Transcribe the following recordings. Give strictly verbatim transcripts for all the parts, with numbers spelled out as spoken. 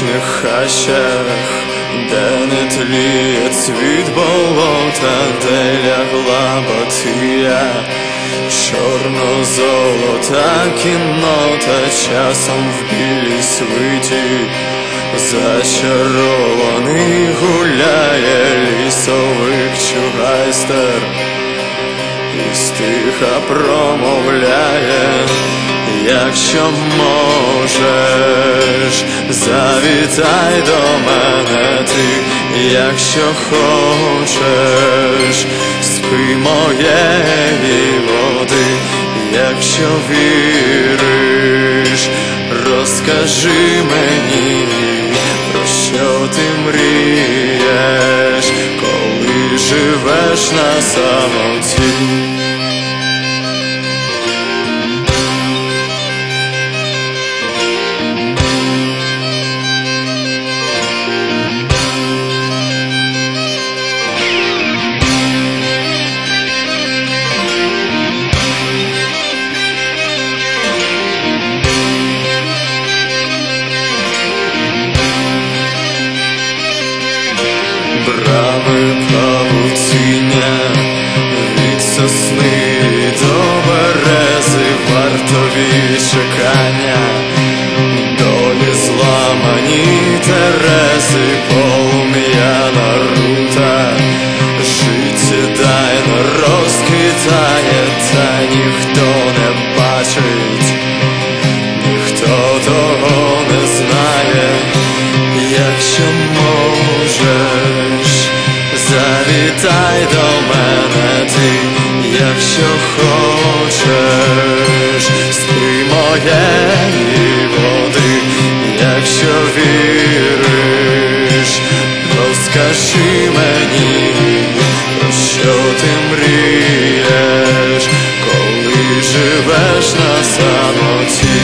порожніх хащах, де не тліє цвіт болота, де лягла Батия, чорно-золота кіннота, часом в білій свиті зачарований гуляє лісовик чугайстер і стиха промовляє: якщо можеш, завітай до мене ти, якщо хочеш, спий моєї води, якщо віриш, розкажи мені, про що ти мрієш, коли живеш на самоті. Брами павутиння, від сосни до берези, вартові чекання, долі зламані терези, полум'яна рута, життєдайно розквітає, та ніхто не бачить, ніхто того не знає. Якщо можеш, завітай до мене ти, якщо хочеш, спий моєї води, якщо віриш, розкажи мені, про що ти мрієш, коли живеш на самоті.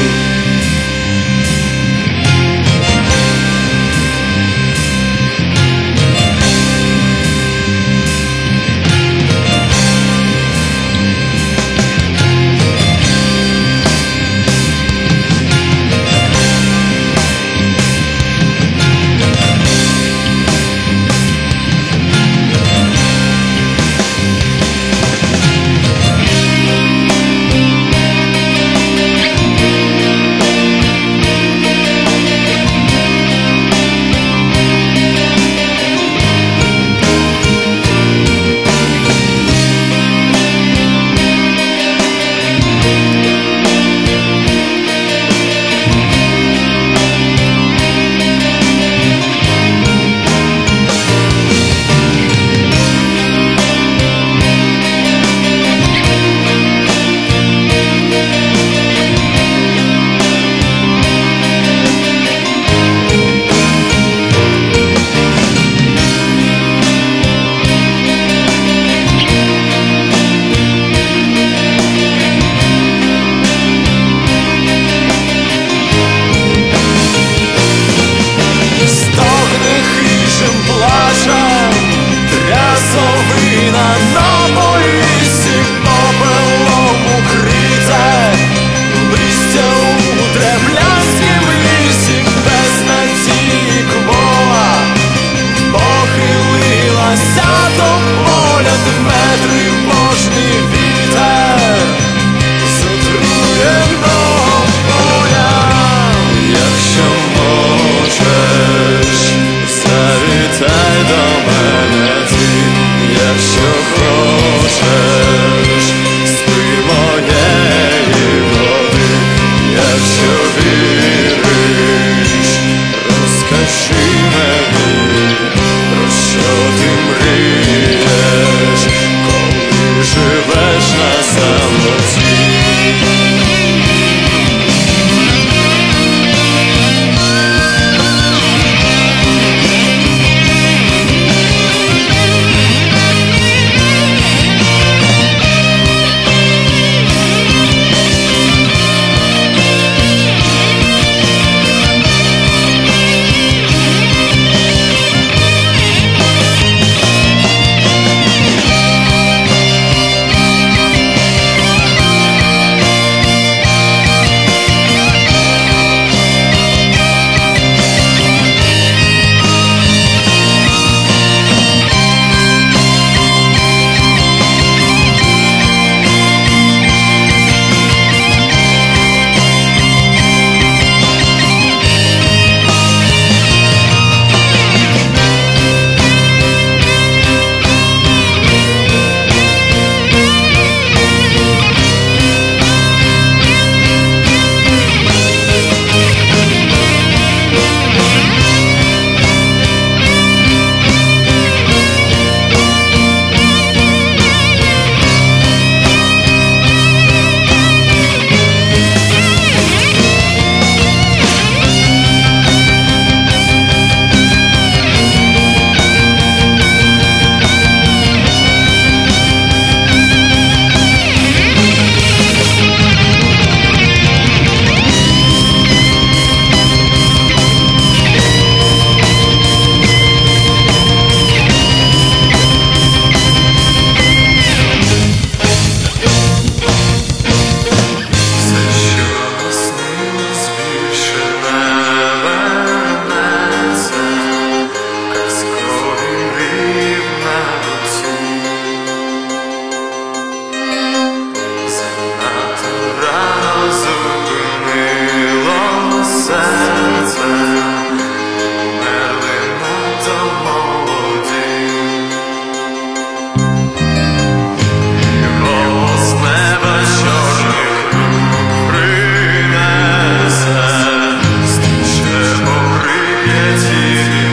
є цілі.